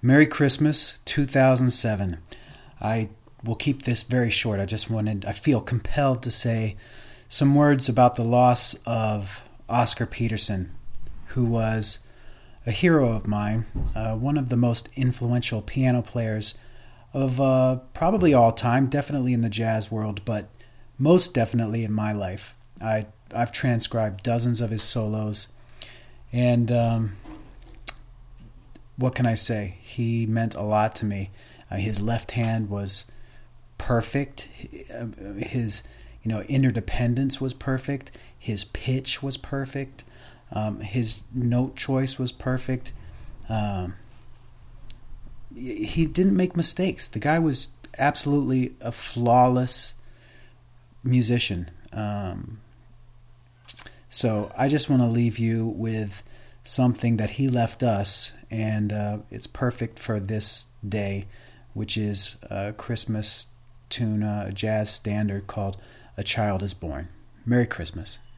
Merry Christmas 2007. I will keep this very short. I feel compelled to say some words about the loss of Oscar Peterson, who was a hero of mine, one of the most influential piano players of probably all time, definitely in the jazz world, but most definitely in my life. I've transcribed dozens of his solos, and what can I say? He meant a lot to me. His left hand was perfect. His interdependence was perfect. His pitch was perfect. His note choice was perfect. He didn't make mistakes. The guy was absolutely a flawless musician. So I just want to leave you with something that he left us, and it's perfect for this day, which is a Christmas tune, a jazz standard called "A Child Is Born." Merry Christmas.